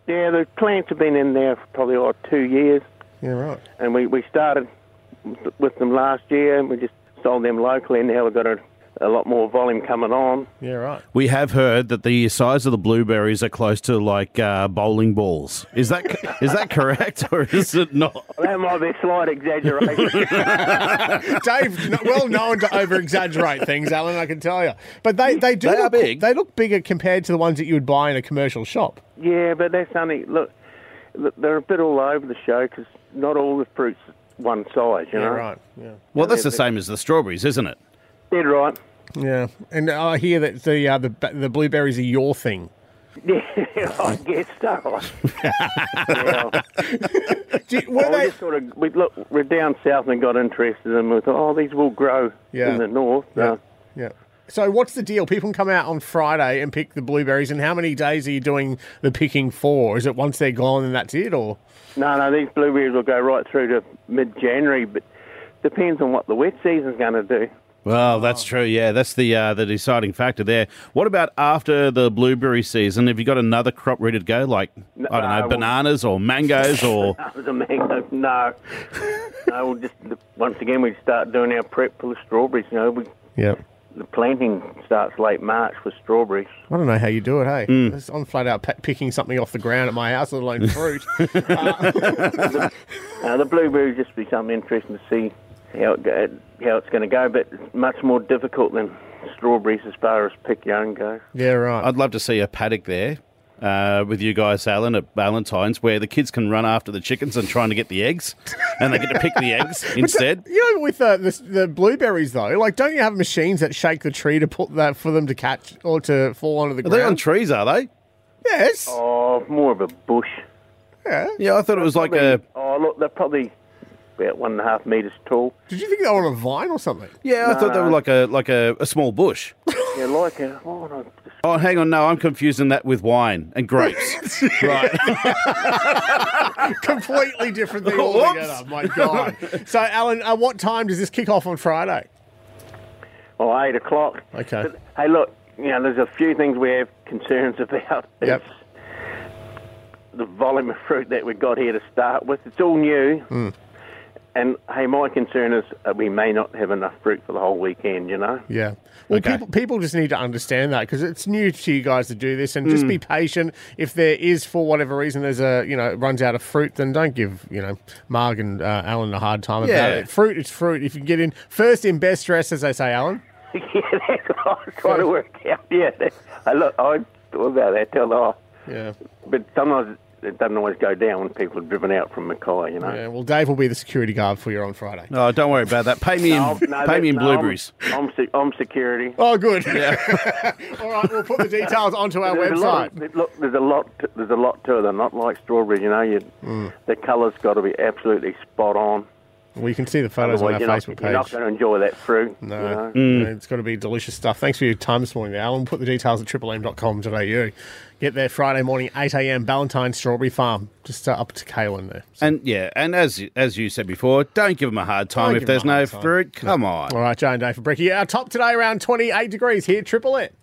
Yeah, the plants have been in there for probably 2 years. Yeah, right. And we started with them last year, and we just sold them locally, and now we've got a lot more volume coming on. Yeah, right. We have heard that the size of the blueberries are close to like bowling balls. Is that correct, or is it not? That might be a slight exaggeration. Dave, well known to over-exaggerate things, Alan, I can tell you. But they are look big. They look bigger compared to the ones that you would buy in a commercial shop. Yeah, but that's only... Look, they're a bit all over the show because not all the fruit's one size, you know? Yeah, right. Yeah. Well, that's the same as the strawberries, isn't it? Dead right. Yeah. And I hear that the blueberries are your thing. Yeah, I guess so. We're down south and got interested, and we thought, these will grow in the north. Yeah. So what's the deal? People can come out on Friday and pick the blueberries, and how many days are you doing the picking for? Is it once they're gone and that's it, or...? No, these blueberries will go right through to mid-January, but depends on what the wet season's going to do. Well, that's true, yeah. That's the deciding factor there. What about after the blueberry season? Have you got another crop ready to go, like, I don't know, bananas or mangoes or... No. We'll just, once again, we start doing our prep for the strawberries, you know. The planting starts late March for strawberries. I don't know how you do it, hey? I'm flat out picking something off the ground at my house, let alone fruit. The blueberries just be something interesting to see how it's going to go, but it's much more difficult than strawberries as far as pick young go. Yeah, right. I'd love to see a paddock there with you guys, Alan, at Valentine's, where the kids can run after the chickens and trying to get the eggs, and they get to pick the eggs instead. With the blueberries, though, like, don't you have machines that shake the tree to put that for them to catch or to fall onto the ground? Are they on trees, are they? Yes. Oh, more of a bush. Yeah, I thought it was like a... Oh, look, they're probably about 1.5 metres tall. Did you think they were on a vine or something? Yeah, I thought they were like a small bush. Yeah, like a... Oh, hang on, no, I'm confusing that with wine and grapes. Right. Completely different thing altogether, my God. So, Alan, what time does this kick off on Friday? 8 o'clock. Okay. But, hey, look, there's a few things we have concerns about. Yep. It's the volume of fruit that we've got here to start with. It's all new. And, hey, my concern is we may not have enough fruit for the whole weekend, you know? Yeah. Well, Okay. people just need to understand that because it's new to you guys to do this, and just be patient. If there is, for whatever reason, there's it runs out of fruit, then don't give, Marg and Alan a hard time about it. Fruit is fruit. If you get in first in, best dressed, as they say, Alan. Yeah, that's what I was trying to work out. Yeah, I thought about that till Yeah. But sometimes it doesn't always go down when people are driven out from Mackay, you know. Yeah, well, Dave will be the security guard for you on Friday. No, don't worry about that. Pay me in blueberries. I'm security. Oh, good. Yeah. All right, we'll put the details onto our website. There's a lot to it. They're not like strawberries, you know. The colour's got to be absolutely spot on. Well, you can see the photos on our Facebook page. You're not going to enjoy that fruit. No, you know? It's got to be delicious stuff. Thanks for your time this morning, Alan. We'll put the details at triplem.com.au. Get there Friday morning, 8 a.m, Ballantine Strawberry Farm, just up to Kalen there. So. And as you said before, don't give them a hard time if there's no fruit. Come on. All right, Joe and Dave for Bricky. Our top today around 28 degrees here, Triple M.